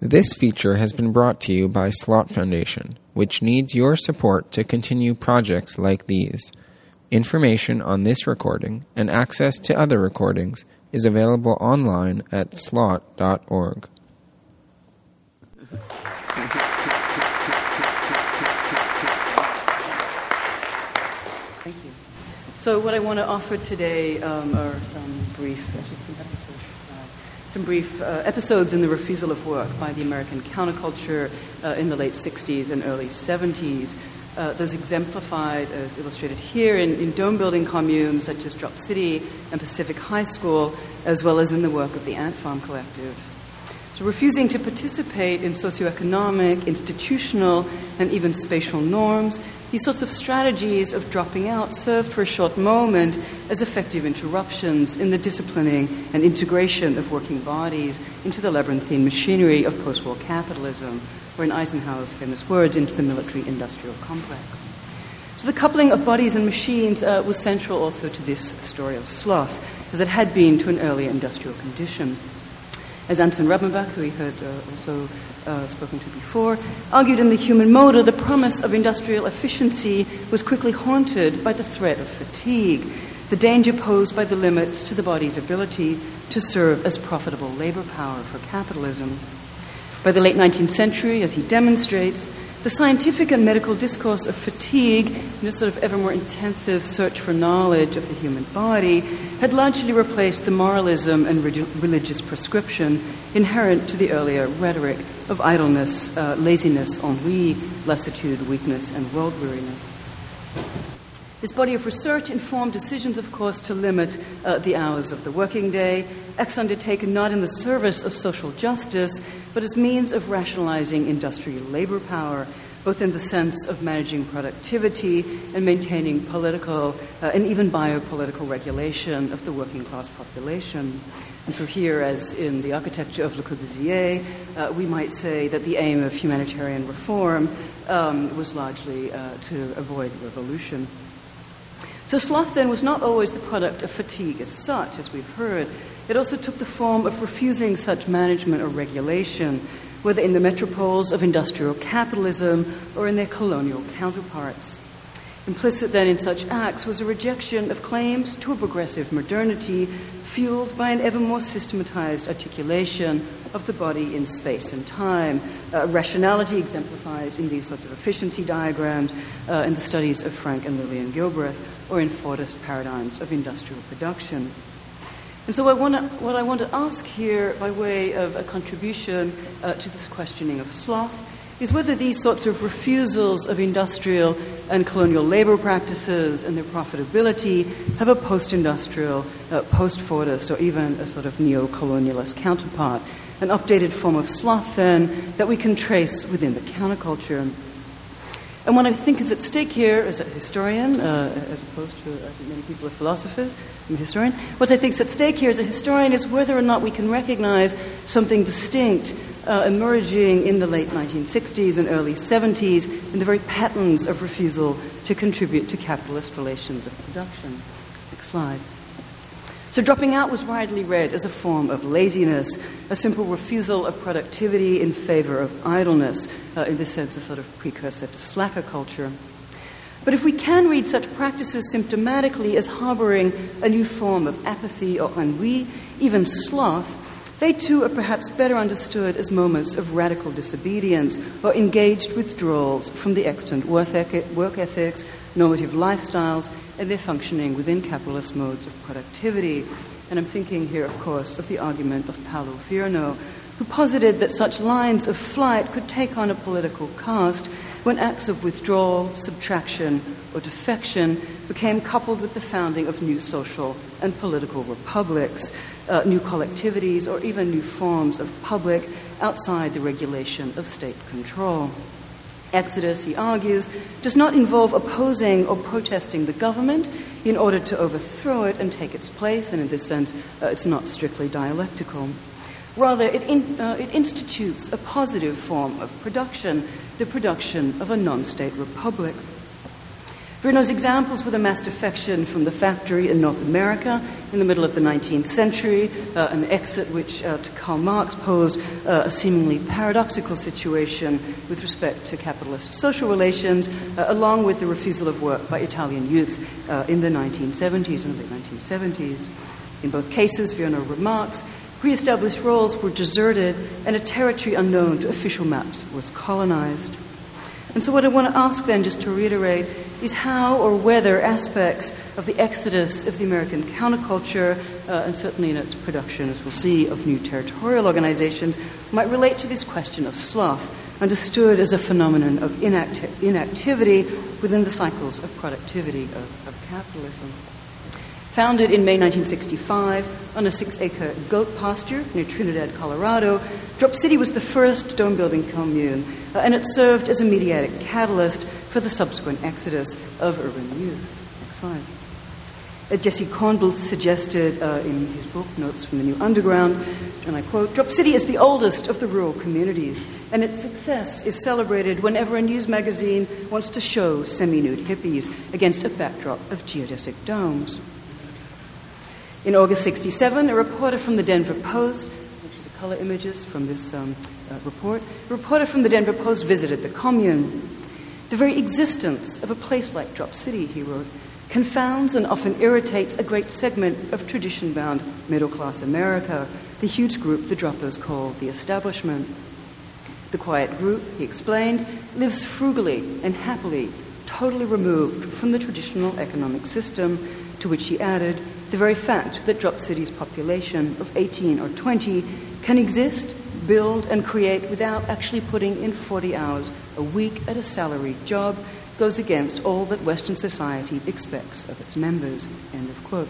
This feature has been brought to you by Slot Foundation, which needs your support to continue projects like these. Information on this recording and access to other recordings is available online at slot.org. Thank you. So what I want to offer today are some brief episodes in the refusal of work by the American counterculture in the late 60s and early 70s. Those exemplified, as illustrated here, in dome-building communes such as Drop City and Pacific High School, as well as in the work of the Ant Farm Collective. So refusing to participate in socioeconomic, institutional, and even spatial norms, these sorts of strategies of dropping out served for a short moment as effective interruptions in the disciplining and integration of working bodies into the labyrinthine machinery of post-war capitalism, or in Eisenhower's famous words, into the military-industrial complex. So the coupling of bodies and machines was central also to this story of sloth, as it had been to an earlier industrial condition. As Anton Rabenbach, who we heard also spoken to before, argued in The Human Motor, the promise of industrial efficiency was quickly haunted by the threat of fatigue, the danger posed by the limits to the body's ability to serve as profitable labor power for capitalism. By the late 19th century, as he demonstrates, the scientific and medical discourse of fatigue, in a sort of ever more intensive search for knowledge of the human body, had largely replaced the moralism and religious prescription inherent to the earlier rhetoric of idleness, laziness, ennui, lassitude, weakness, and world-weariness. This body of research informed decisions, of course, to limit the hours of the working day, acts undertaken not in the service of social justice, but as means of rationalizing industrial labor power, both in the sense of managing productivity and maintaining political and even biopolitical regulation of the working class population. And so here, as in the architecture of Le Corbusier, we might say that the aim of humanitarian reform was largely to avoid revolution. So sloth, then, was not always the product of fatigue as such, as we've heard. It also took the form of refusing such management or regulation, whether in the metropoles of industrial capitalism or in their colonial counterparts. Implicit, then, in such acts was a rejection of claims to a progressive modernity fueled by an ever more systematized articulation of the body in space and time. Rationality exemplifies in these sorts of efficiency diagrams in the studies of Frank and Lillian Gilbreth, or in Fordist paradigms of industrial production. And so what I want to ask here, by way of a contribution to this questioning of sloth, is whether these sorts of refusals of industrial and colonial labor practices and their profitability have a post-industrial, post-Fordist, or even a sort of neo-colonialist counterpart, an updated form of sloth, then, that we can trace within the counterculture. And what I think is at stake here as a historian, as opposed to, I think, many people are philosophers, I'm a historian, what I think is at stake here as a historian is whether or not we can recognize something distinct emerging in the late 1960s and early 70s in the very patterns of refusal to contribute to capitalist relations of production. Next slide. So dropping out was widely read as a form of laziness, a simple refusal of productivity in favor of idleness, in this sense a sort of precursor to slacker culture. But if we can read such practices symptomatically as harboring a new form of apathy or ennui, even sloth, they too are perhaps better understood as moments of radical disobedience or engaged withdrawals from the extant work ethics, normative lifestyles, and their functioning within capitalist modes of productivity. And I'm thinking here, of course, of the argument of Paulo Virno, who posited that such lines of flight could take on a political cast when acts of withdrawal, subtraction, or defection became coupled with the founding of new social and political republics, new collectivities, or even new forms of public outside the regulation of state control. Exodus, he argues, does not involve opposing or protesting the government in order to overthrow it and take its place, and in this sense, it's not strictly dialectical. Rather, it institutes a positive form of production, the production of a non-state republic. Virnow's examples were the mass defection from the factory in North America in the middle of the 19th century, an exit which, to Karl Marx, posed a seemingly paradoxical situation with respect to capitalist social relations, along with the refusal of work by Italian youth in the 1970s and late 1970s. In both cases, Virnow remarks, pre-established roles were deserted and a territory unknown to official maps was colonized. And so what I want to ask then, just to reiterate, is how or whether aspects of the exodus of the American counterculture, and certainly in its production, as we'll see, of new territorial organizations, might relate to this question of sloth, understood as a phenomenon of inactivity within the cycles of productivity of capitalism. Founded in May 1965 on a 6-acre goat pasture near Trinidad, Colorado, Drop City was the first dome-building commune, and it served as a mediatic catalyst for the subsequent exodus of urban youth. Next slide. Jesse Kornbluth suggested in his book, Notes from the New Underground, and I quote, "Drop City is the oldest of the rural communities, and its success is celebrated whenever a news magazine wants to show semi-nude hippies against a backdrop of geodesic domes." In August 1967, a reporter from the Denver Post, actually the color images from this report, a reporter from the Denver Post visited the commune. "The very existence of a place like Drop City," he wrote, "confounds and often irritates a great segment of tradition-bound middle-class America, the huge group the droppers call the establishment. The quiet group," he explained, "lives frugally and happily, totally removed from the traditional economic system," to which he added, "The very fact that Drop City's population of 18 or 20 can exist, build, and create without actually putting in 40 hours a week at a salaried job goes against all that Western society expects of its members." End of quote.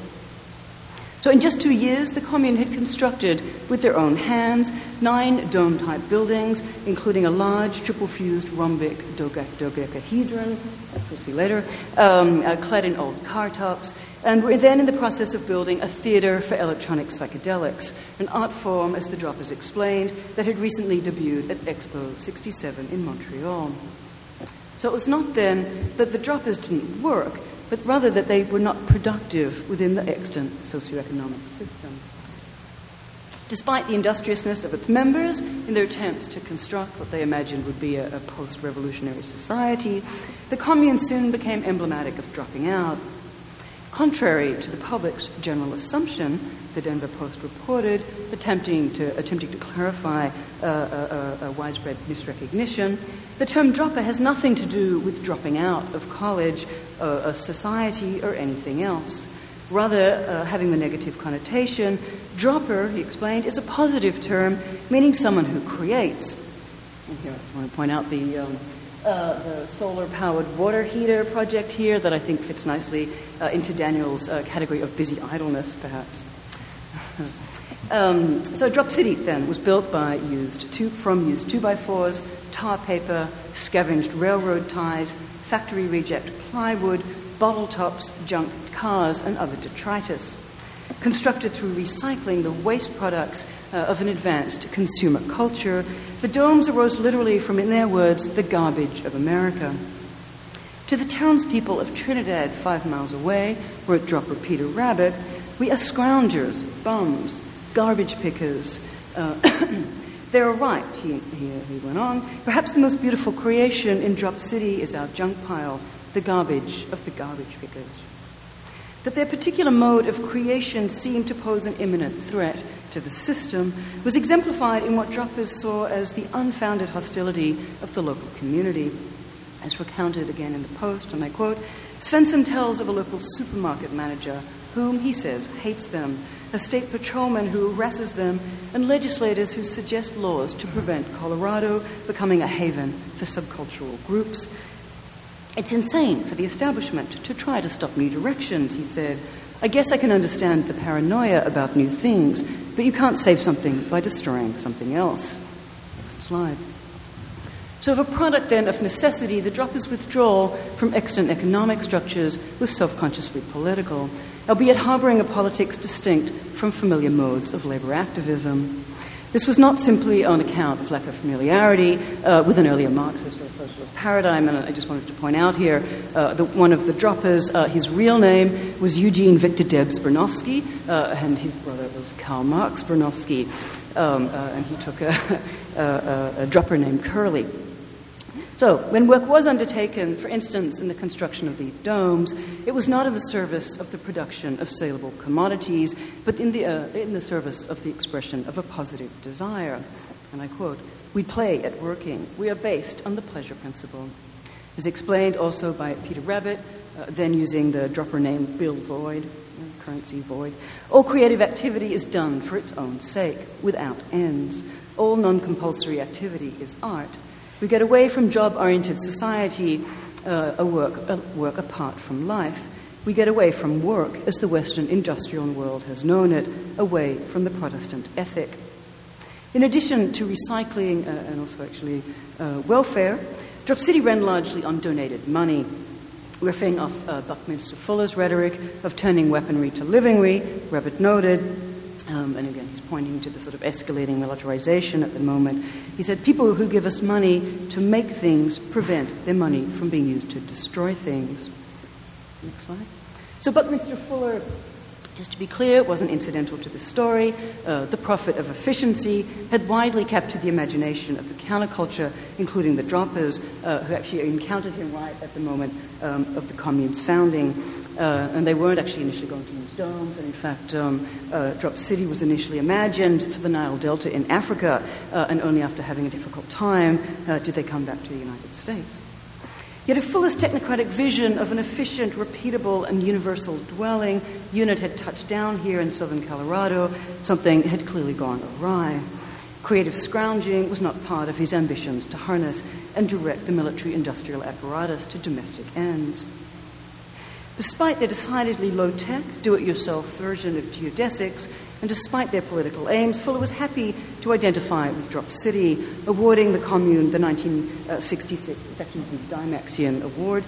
So in just 2 years, the commune had constructed with their own hands 9 dome-type buildings, including a large triple-fused rhombic dodecahedron, we'll see later, clad in old car tops, and we're then in the process of building a theater for electronic psychedelics, an art form, as the Droppers explained, that had recently debuted at Expo 67 in Montreal. So it was not then that the Droppers didn't work, but rather that they were not productive within the extant socioeconomic system. Despite the industriousness of its members in their attempts to construct what they imagined would be a post-revolutionary society, the commune soon became emblematic of dropping out. Contrary to the public's general assumption, the Denver Post reported, attempting to clarify a widespread misrecognition, the term dropper has nothing to do with dropping out of college, a society, or anything else. Rather, having the negative connotation, dropper, he explained, is a positive term meaning someone who creates. And here I just want to point out the solar-powered water heater project here that I think fits nicely into Daniel's category of busy idleness, perhaps. So Drop City, then, was built from used 2x4s, tar paper, scavenged railroad ties, factory reject plywood, bottle tops, junk cars, and other detritus. Constructed through recycling the waste products of an advanced consumer culture, the domes arose literally from, in their words, the garbage of America. To the townspeople of Trinidad, 5 miles away, wrote dropper Peter Rabbit, "We are scroungers, bums, garbage pickers." They're right, he went on. "Perhaps the most beautiful creation in Drop City is our junk pile, the garbage of the garbage pickers." That their particular mode of creation seemed to pose an imminent threat to the system was exemplified in what droppers saw as the unfounded hostility of the local community. As recounted again in the Post, and I quote, "Svensson tells of a local supermarket manager whom, he says, hates them, a state patrolman who harasses them, and legislators who suggest laws to prevent Colorado becoming a haven for subcultural groups. It's insane for the establishment to try to stop new directions," he said. "I guess I can understand the paranoia about new things, but you can't save something by destroying something else." Next slide. So of a product, then, of necessity, the droppers' withdrawal from extant economic structures was self-consciously political, albeit harboring a politics distinct from familiar modes of labor activism. This was not simply on account of lack of familiarity with an earlier Marxist or socialist paradigm, and I just wanted to point out here one of the droppers, his real name was Eugene Victor Debs Bronowski, and his brother was Karl Marx Bronowski, and he took a dropper named Curly. So, when work was undertaken, for instance, in the construction of these domes, it was not in the service of the production of saleable commodities, but in the service of the expression of a positive desire. And I quote, "We play at working. We are based on the pleasure principle." As explained also by Peter Rabbit, then using the dropper name Bill Void, currency Void. All creative activity is done for its own sake, without ends. All non-compulsory activity is art. We get away from job-oriented society, a work apart from life. We get away from work as the Western industrial world has known it, away from the Protestant ethic. In addition to recycling and also actually welfare, Drop City ran largely on donated money. Riffing off Buckminster Fuller's rhetoric of turning weaponry to livingry, Rabbit noted, and again he's pointing to the sort of escalating militarization at the moment. He said, people who give us money to make things prevent their money from being used to destroy things. Next slide. So Buckminster Fuller, just to be clear, wasn't incidental to the story. The prophet of efficiency had widely captured the imagination of the counterculture, including the droppers, who actually encountered him right at the moment of the commune's founding. And they weren't actually initially going to use domes. And in fact, Drop City was initially imagined for the Nile Delta in Africa, and only after having a difficult time did they come back to the United States. Yet if Fuller's technocratic vision of an efficient, repeatable, and universal dwelling unit had touched down here in southern Colorado, something had clearly gone awry. Creative scrounging was not part of his ambitions to harness and direct the military-industrial apparatus to domestic ends. Despite their decidedly low-tech, do-it-yourself version of geodesics, and despite their political aims, Fuller was happy to identify with Drop City, awarding the commune the 1966, it's actually the Dymaxion Award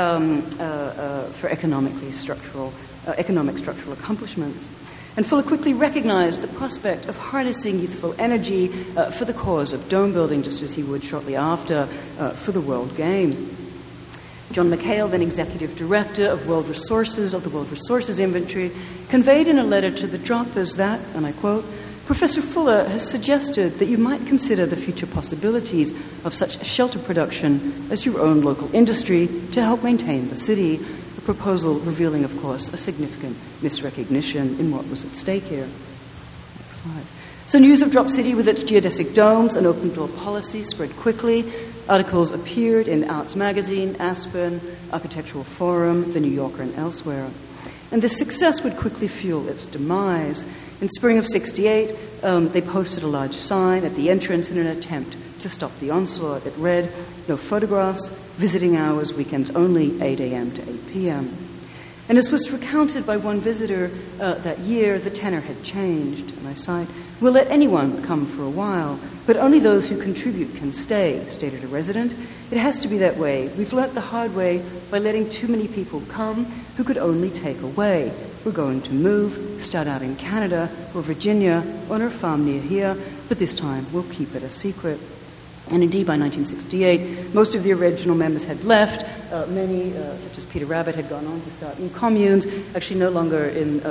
for economic structural accomplishments. And Fuller quickly recognized the prospect of harnessing youthful energy for the cause of dome building, just as he would shortly after for the World Game. John McHale, then executive director of the World Resources Inventory, conveyed in a letter to the droppers that, and I quote, "Professor Fuller has suggested that you might consider the future possibilities of such shelter production as your own local industry to help maintain the city," a proposal revealing, of course, a significant misrecognition in what was at stake here. Next slide. So news of Drop City with its geodesic domes and open-door policy spread quickly. Articles appeared in Arts Magazine, Aspen, Architectural Forum, The New Yorker, and elsewhere. And this success would quickly fuel its demise. In spring of '68, they posted a large sign at the entrance in an attempt to stop the onslaught. It read, "No photographs, visiting hours, weekends only, 8 a.m. to 8 p.m. And as was recounted by one visitor that year, the tenor had changed. And I cite, "We'll let anyone come for a while, but only those who contribute can stay," stated a resident. "It has to be that way. We've learnt the hard way by letting too many people come who could only take away. We're going to move, start out in Canada or Virginia, on our farm near here, but this time we'll keep it a secret." And indeed, by 1968, most of the original members had left. Many, such as Peter Rabbit, had gone on to start new communes, actually no longer in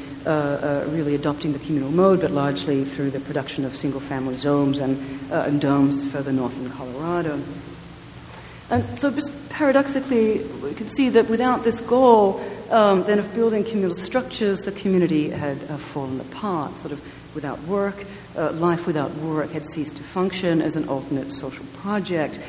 really adopting the communal mode, but largely through the production of single-family zones and domes further north in Colorado. And so just paradoxically, we can see that without this goal, then of building communal structures, the community had fallen apart, sort of without work. Life without work had ceased to function as an alternate social project.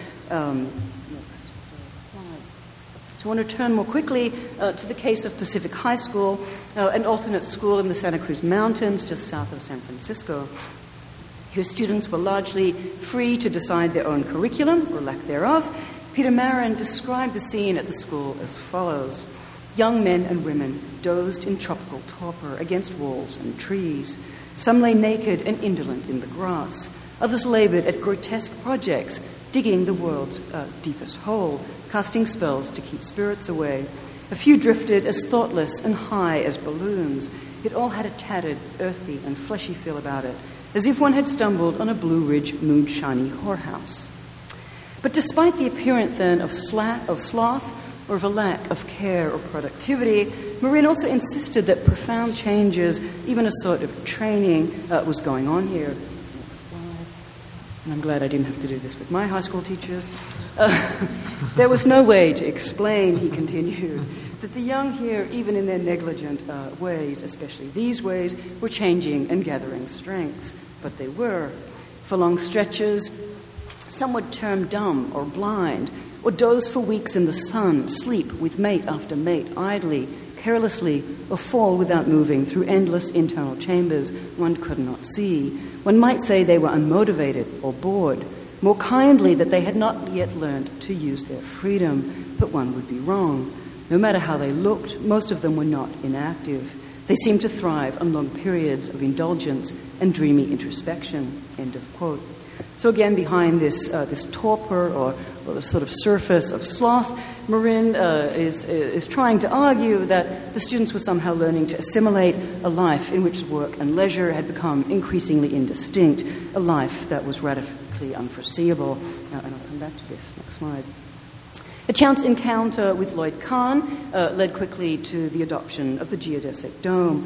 Next slide. So I want to turn more quickly to the case of Pacific High School, an alternate school in the Santa Cruz Mountains just south of San Francisco. Here students were largely free to decide their own curriculum, or lack thereof. Peter Marin described the scene at the school as follows. Young men and women dozed in tropical torpor against walls and trees. Some lay naked and indolent in the grass. Others labored at grotesque projects, digging the world's deepest hole, casting spells to keep spirits away. A few drifted as thoughtless and high as balloons. It all had a tattered, earthy, and fleshy feel about it, as if one had stumbled on a Blue Ridge moonshiny whorehouse. But despite the appearance then of sloth or of a lack of care or productivity, Marin also insisted that profound changes, even a sort of training, was going on here. Next slide. And I'm glad I didn't have to do this with my high school teachers. There was no way to explain, he continued, that the young here, even in their negligent ways, especially these ways, were changing and gathering strengths. But they were. For long stretches, some would term dumb or blind, or doze for weeks in the sun, sleep with mate after mate, idly, carelessly, or fall without moving through endless internal chambers one could not see. One might say they were unmotivated or bored, more kindly that they had not yet learned to use their freedom, but one would be wrong. No matter how they looked, most of them were not inactive. They seemed to thrive on long periods of indulgence and dreamy introspection, end of quote. So again, behind this torpor or the sort of surface of sloth, Marin is trying to argue that the students were somehow learning to assimilate a life in which work and leisure had become increasingly indistinct, a life that was radically unforeseeable. And I'll come back to this. Next slide. A chance encounter with Lloyd Kahn led quickly to the adoption of the geodesic dome.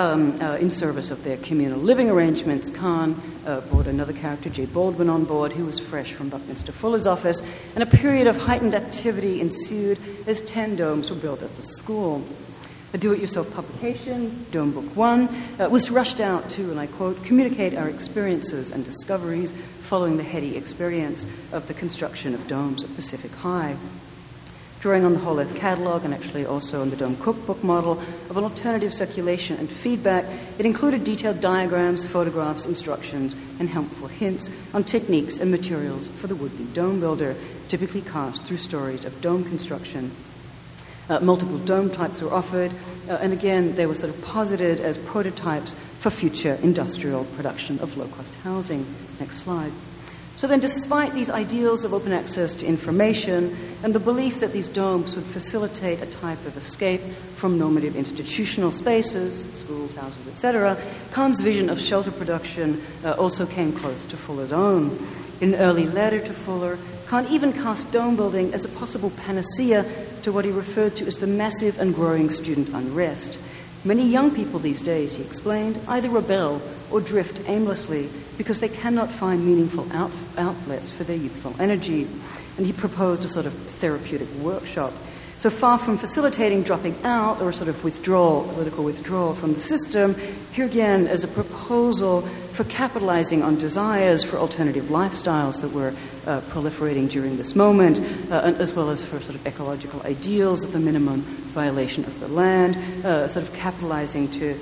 In service of their communal living arrangements, Kahn brought another character, J. Baldwin, on board, who was fresh from Buckminster Fuller's office, and a period of heightened activity ensued as 10 domes were built at the school. A do-it-yourself publication, Dome Book 1, was rushed out to, and I quote, communicate our experiences and discoveries following the heady experience of the construction of domes at Pacific High. Drawing on the Whole Earth Catalog and actually also on the Dome Cookbook model of an alternative circulation and feedback, it included detailed diagrams, photographs, instructions, and helpful hints on techniques and materials for the would-be dome builder, typically cast through stories of dome construction. Multiple dome types were offered, and again, they were sort of posited as prototypes for future industrial production of low-cost housing. Next slide. So then, despite these ideals of open access to information and the belief that these domes would facilitate a type of escape from normative institutional spaces, schools, houses, etc., Kahn's vision of shelter production also came close to Fuller's own. In an early letter to Fuller, Kahn even cast dome building as a possible panacea to what he referred to as the massive and growing student unrest. Many young people these days, he explained, either rebel or drift aimlessly because they cannot find meaningful outlets for their youthful energy. And he proposed a sort of therapeutic workshop. So far from facilitating dropping out or a sort of political withdrawal from the system, here again is a proposal for capitalizing on desires for alternative lifestyles that were proliferating during this moment, as well as for sort of ecological ideals of the minimum violation of the land, sort of capitalizing to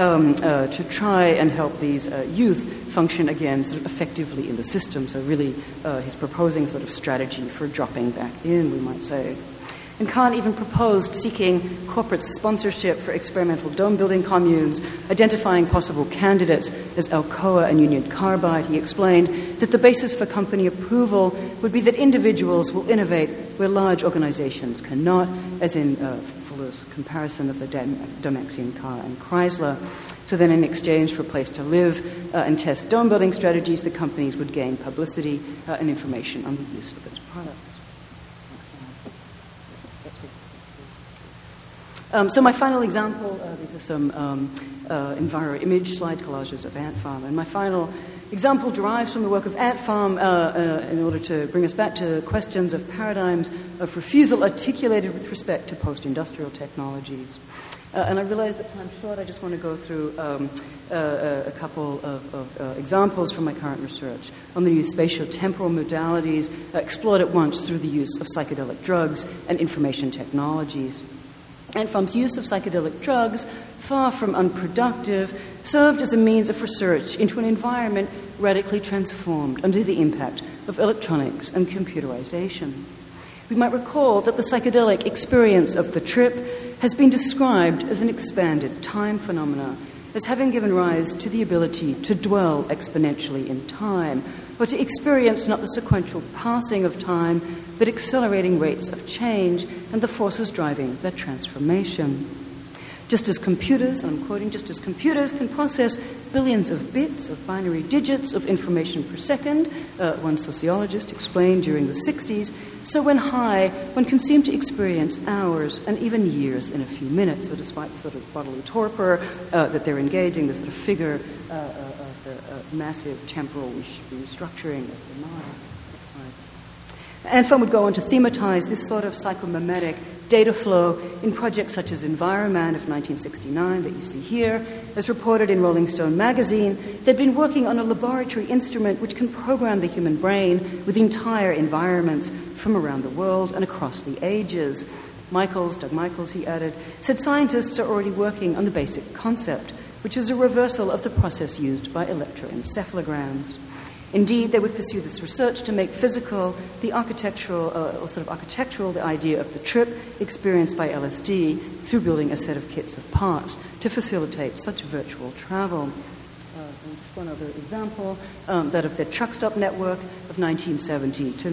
try and help these youth function again sort of effectively in the system. So really he's proposing sort of strategy for dropping back in, we might say. And Kahn even proposed seeking corporate sponsorship for experimental dome-building communes, identifying possible candidates as Alcoa and Union Carbide. He explained that the basis for company approval would be that individuals will innovate where large organizations cannot, as in Fuller's comparison of the Domexian car and Chrysler. So then in exchange for a place to live and test dome-building strategies, the companies would gain publicity and information on the use of its products. So my final example, these are some Enviro image slide collages of Ant Farm. And my final example derives from the work of Ant Farm in order to bring us back to questions of paradigms of refusal articulated with respect to post-industrial technologies. And I realize that time's short. I just want to go through a couple of examples from my current research on the new spatio-temporal modalities explored at once through the use of psychedelic drugs and information technologies. Ant Farm's use of psychedelic drugs, far from unproductive, served as a means of research into an environment radically transformed under the impact of electronics and computerization. We might recall that the psychedelic experience of the trip has been described as an expanded time phenomena, as having given rise to the ability to dwell exponentially in time, or to experience not the sequential passing of time, but accelerating rates of change and the forces driving that transformation. Just as computers, and I'm quoting, just as computers can process billions of bits, of binary digits of information per second, one sociologist explained during the 60s, so when high, one can seem to experience hours and even years in a few minutes. So despite the sort of bodily torpor that they're engaging, the sort of figure of the massive temporal restructuring of the mind. Anfam would go on to thematize this sort of psychomimetic data flow in projects such as Environman of 1969 that you see here. As reported in Rolling Stone magazine, they'd been working on a laboratory instrument which can program the human brain with entire environments from around the world and across the ages. Doug Michaels, he added, said scientists are already working on the basic concept, which is a reversal of the process used by electroencephalograms. Indeed, they would pursue this research to make physical the architectural, the idea of the trip experienced by LSD through building a set of kits of parts to facilitate such virtual travel. Just one other example, that of their truck stop network of 1970 to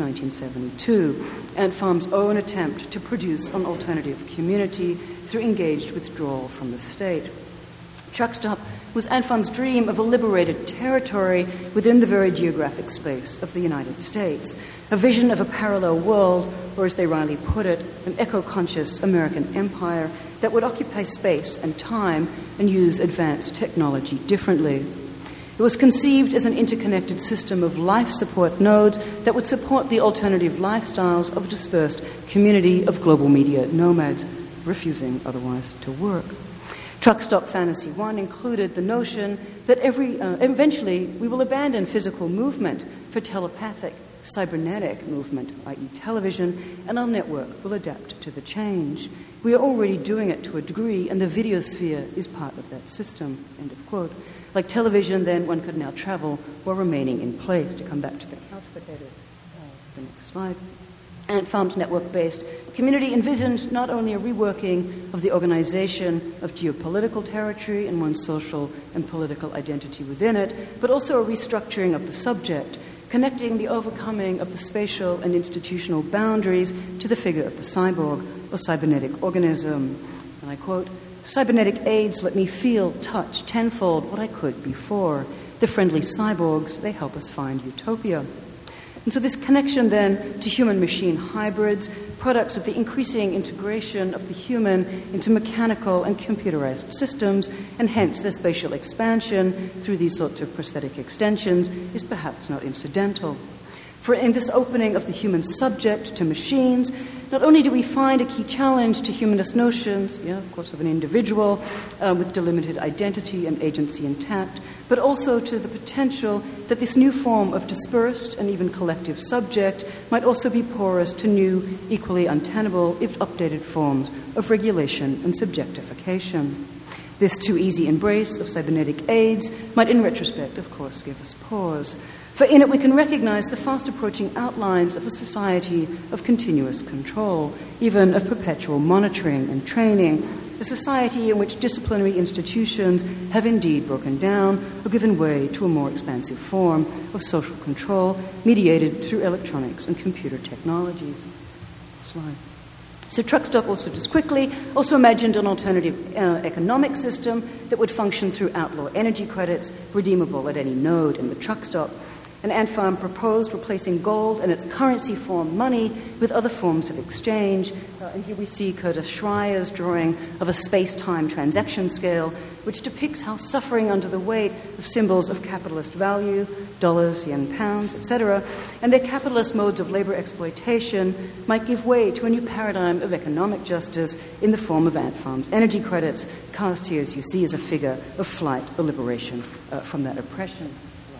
1972, Antfam's own attempt to produce an alternative community through engaged withdrawal from the state. Truck stop was Antfam's dream of a liberated territory within the very geographic space of the United States, a vision of a parallel world, or as they wryly put it, an eco-conscious American empire that would occupy space and time and use advanced technology differently. It was conceived as an interconnected system of life support nodes that would support the alternative lifestyles of a dispersed community of global media nomads, refusing otherwise to work. Truck Stop Fantasy 1 included the notion that eventually we will abandon physical movement for telepathic, cybernetic movement, i.e. television, and our network will adapt to the change. We are already doing it to a degree, and the video sphere is part of that system, end of quote. Like television, then, one could now travel while remaining in place. To come back to the couch potato, the next slide. Antfam's network-based community envisioned not only a reworking of the organization of geopolitical territory and one's social and political identity within it, but also a restructuring of the subject, connecting the overcoming of the spatial and institutional boundaries to the figure of the cyborg or cybernetic organism. And I quote, "Cybernetic aids let me feel, touch tenfold what I could before. The friendly cyborgs, they help us find utopia." And so this connection then to human-machine hybrids, products of the increasing integration of the human into mechanical and computerized systems, and hence their spatial expansion through these sorts of prosthetic extensions, is perhaps not incidental. For in this opening of the human subject to machines, not only do we find a key challenge to humanist notions, of course, of an individual with delimited identity and agency intact, but also to the potential that this new form of dispersed and even collective subject might also be porous to new, equally untenable, if updated forms of regulation and subjectification. This too easy embrace of cybernetic aids might, in retrospect, of course, give us pause. For in it we can recognize the fast-approaching outlines of a society of continuous control, even of perpetual monitoring and training, a society in which disciplinary institutions have indeed broken down or given way to a more expansive form of social control mediated through electronics and computer technologies. Slide. So Truck Stop also, just quickly, also imagined an alternative economic system that would function through outlaw energy credits redeemable at any node in the truck stop. And Antfam proposed replacing gold and its currency form, money, with other forms of exchange. And here we see Curtis Schreier's drawing of a space-time transaction scale, which depicts how suffering under the weight of symbols of capitalist value, dollars, yen, pounds, etc., and their capitalist modes of labor exploitation might give way to a new paradigm of economic justice in the form of Antfam's energy credits, cast here, as you see, as a figure of flight or liberation from that oppression.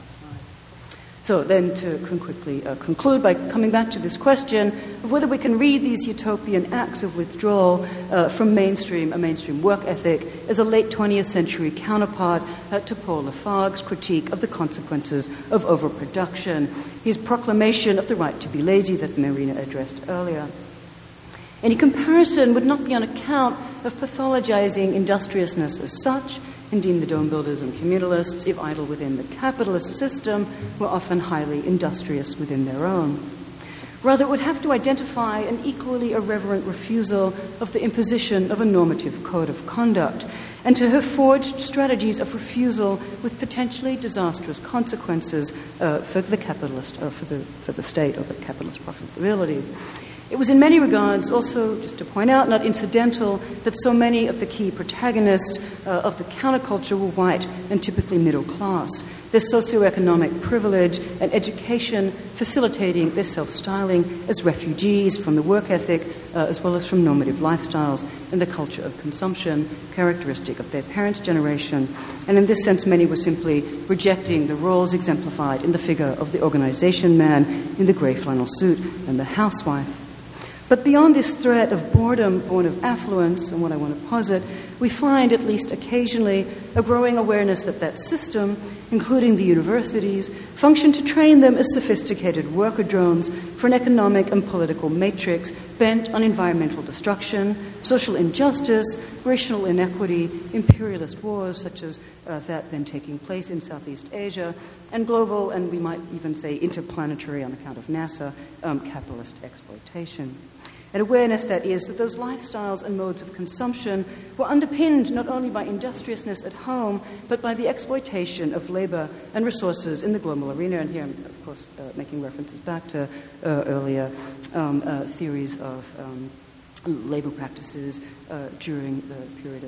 So then to quickly conclude by coming back to this question of whether we can read these utopian acts of withdrawal from a mainstream work ethic as a late 20th century counterpart to Paul Lafargue's critique of the consequences of overproduction, his proclamation of the right to be lazy that Marina addressed earlier. Any comparison would not be on account of pathologizing industriousness as such. Indeed, the dome builders and communalists, if idle within the capitalist system, were often highly industrious within their own. Rather, it would have to identify an equally irreverent refusal of the imposition of a normative code of conduct, and to have forged strategies of refusal with potentially disastrous consequences for the capitalist, for the state, or the capitalist profitability. It was in many regards also, just to point out, not incidental that so many of the key protagonists of the counterculture were white and typically middle class, their socioeconomic privilege and education facilitating their self-styling as refugees from the work ethic as well as from normative lifestyles and the culture of consumption characteristic of their parents' generation. And in this sense, many were simply rejecting the roles exemplified in the figure of the organization man in the grey flannel suit and the housewife. But beyond this threat of boredom born of affluence, and what I want to posit, we find, at least occasionally, a growing awareness that that system, including the universities, functioned to train them as sophisticated worker drones for an economic and political matrix bent on environmental destruction, social injustice, racial inequity, imperialist wars such as that then taking place in Southeast Asia, and global, and we might even say interplanetary on account of NASA, capitalist exploitation. An awareness, that is, that those lifestyles and modes of consumption were underpinned not only by industriousness at home, but by the exploitation of labor and resources in the global arena. And here I'm, of course, making references back to earlier theories of labor practices during the period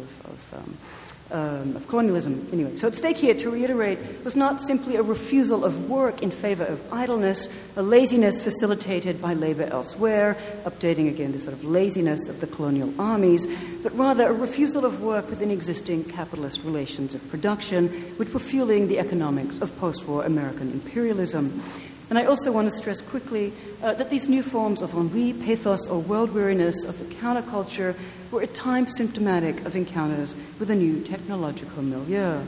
of colonialism. Anyway, so at stake here, to reiterate, was not simply a refusal of work in favor of idleness, a laziness facilitated by labor elsewhere, updating again the sort of laziness of the colonial armies, but rather a refusal of work within existing capitalist relations of production, which were fueling the economics of post-war American imperialism. And I also want to stress quickly that these new forms of ennui, pathos, or world-weariness of the counterculture were at times symptomatic of encounters with a new technological milieu,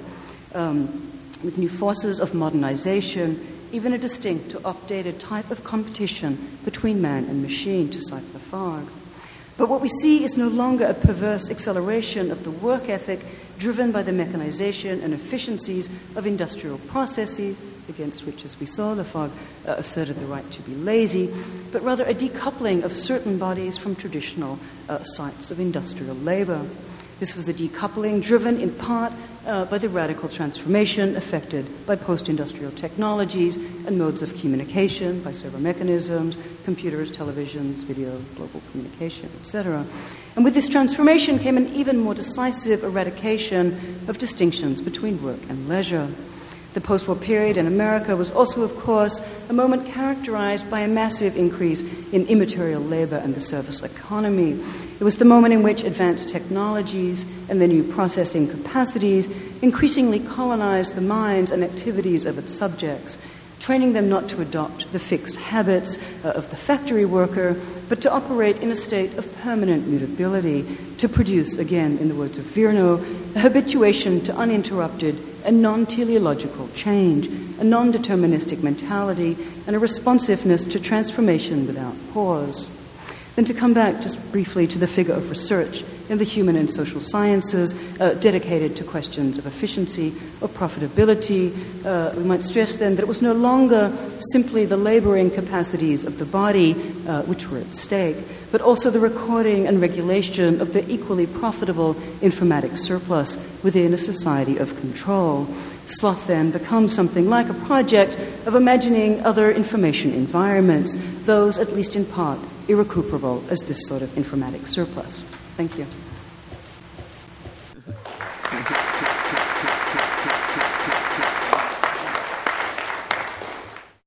with new forces of modernization, even a distinct or updated type of competition between man and machine, to cite Lafargue. But what we see is no longer a perverse acceleration of the work ethic driven by the mechanization and efficiencies of industrial processes, against which, as we saw, Lafargue asserted the right to be lazy, but rather a decoupling of certain bodies from traditional sites of industrial labor. This was a decoupling driven in part by the radical transformation affected by post-industrial technologies and modes of communication, by server mechanisms, computers, televisions, video, global communication, etc. And with this transformation came an even more decisive eradication of distinctions between work and leisure. The post-war period in America was also, of course, a moment characterized by a massive increase in immaterial labor and the service economy. It was the moment in which advanced technologies and the new processing capacities increasingly colonized the minds and activities of its subjects, training them not to adopt the fixed habits of the factory worker, but to operate in a state of permanent mutability, to produce, again, in the words of Virno, a habituation to uninterrupted and non-teleological change, a non-deterministic mentality, and a responsiveness to transformation without pause. Then to come back just briefly to the figure of research in the human and social sciences dedicated to questions of efficiency or profitability, we might stress then that it was no longer simply the laboring capacities of the body which were at stake, but also the recording and regulation of the equally profitable informatic surplus within a society of control. Sloth then becomes something like a project of imagining other information environments, those, at least in part, irrecuperable as this sort of informatic surplus. Thank you.